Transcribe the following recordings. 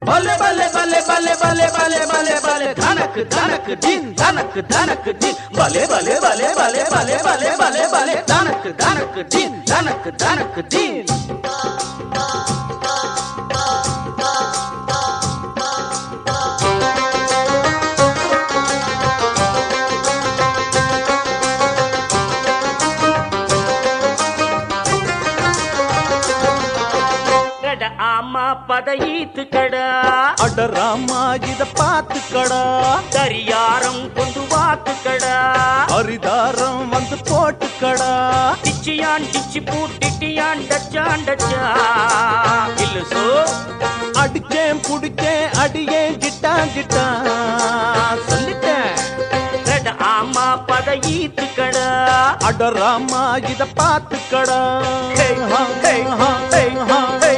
बल्ले बल्ले बल्ले बल्ले बल्ले बल्ले बल्ले बल्ले धनक धनक दिन धनक धनक दिन बल्ले बल्ले बल्ले बल्ले बल्ले बल्ले बल्ले बल्ले धनक धनक दिन धनक धनक दिन आमा पदयीत कड़ा अडरामा इद पात कड़ा दरियारम कोंदु वात कड़ा हरिदारम वंद पोट कड़ा टिचियान टिची पूटिटियान डचान डचा इल्सो अडिचे पुडिचे अडिये जिटा जिटा சொல்லிட்டே ரெட ஆமா பதயீத் கड़ा अडरामा इद पात कड़ा हे हे हे हे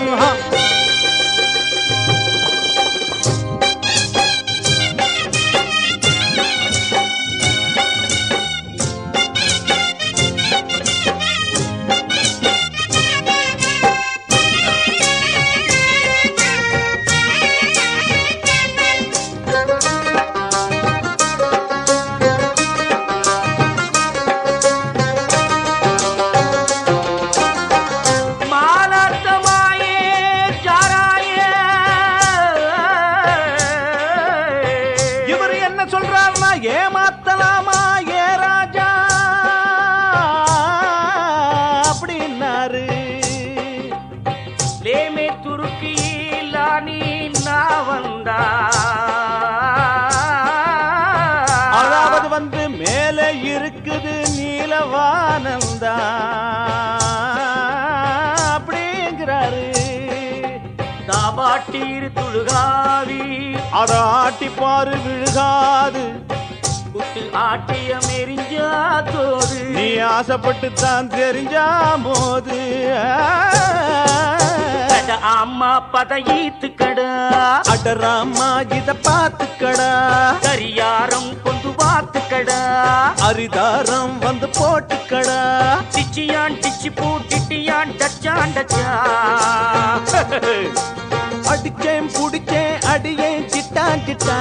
சொல்றாருனா ஏமாத்தலாமா ஏ ராஜா அப்படின்னாரு லேமே துருக்கி லானி நான் வந்தா அதாவது வந்து மேலே இருக்குது நீலவானந்தா அப்படிங்கிறாரு தாபாட்டீர் துழுகாவி அத ஆட்டி பாரு விழுகாது குட்டு ஆட்டிய மெரிஞ்சா தோது நீ ஆசைப்பட்டு தான் தெரிஞ்சா போது அம்மா பதயீத்து கடா அடராமா இத பாத்து கடா கரியாரம் கொண்டு வாத்து கடா அரிதாரம் வந்து போட்டு கடா டிச்சியான் டிச்சி பூட்டிட்டியான் டச்சான் டச்சா அடிச்சேன் புடிச்சேன் அடியேன் சிட்டா சிட்டா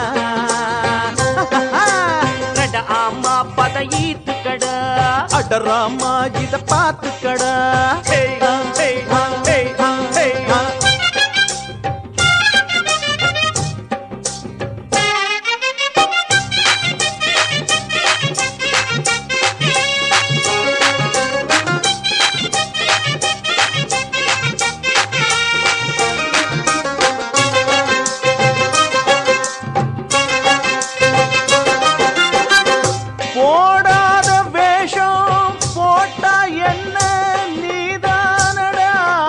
ரெட ஆமா பதயீத்து கடா அடராமா இத பாத்து கடா போடாத வேஷம் போட்டா என்ன நீதானடா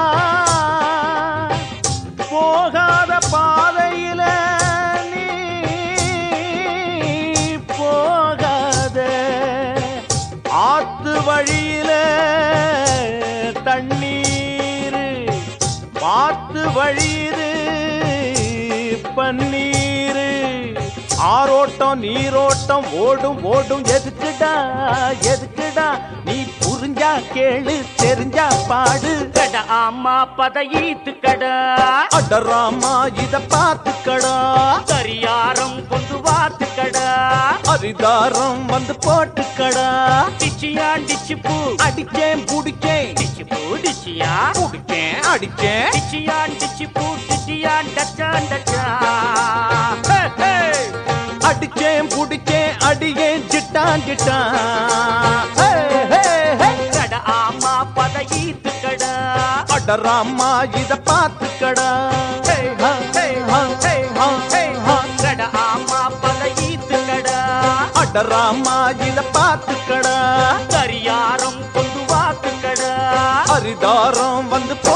போகாத பாதையில நீ போகாத ஆத்து வழியில தண்ணீர் பாத்து வழியிரு பன்னீர் ஆரோட்டம் நீரோட்டம் ஓடும் ஓடும் எதுக்குடா எதுக்குடா நீ புரிஞ்சா கேளு தெரிஞ்சா பாடு ரெட ஆமா பதயீத்து கடா அடராமா இத பாத்து கடா கரியாரம் கொண்டு வாத்து கடா அரிதாரம் வந்து போட்டு கடா டிச்சியான் டிச்சி பூ அடிச்சேன் புடிச்சேன் டிச்சி பூ டிச்சியா புடிச்சேன் அடிச்சேன் டிச்சியான் டிச்சி பூ டிச்சியான் டச்சான் டச்சா அடிச்சேன் புடிச்சேன் அடியேன் ஜிட்டான் ஜிட்டான் கட ஆமா பதயீத்து கடா அடராமா இத பாத்து கடா கட ஆமா பதயீத்து கடா அடராமா இத பாத்து கடா கரியாரம் கொண்டு வாத்து கடா அரிதாரம் வந்து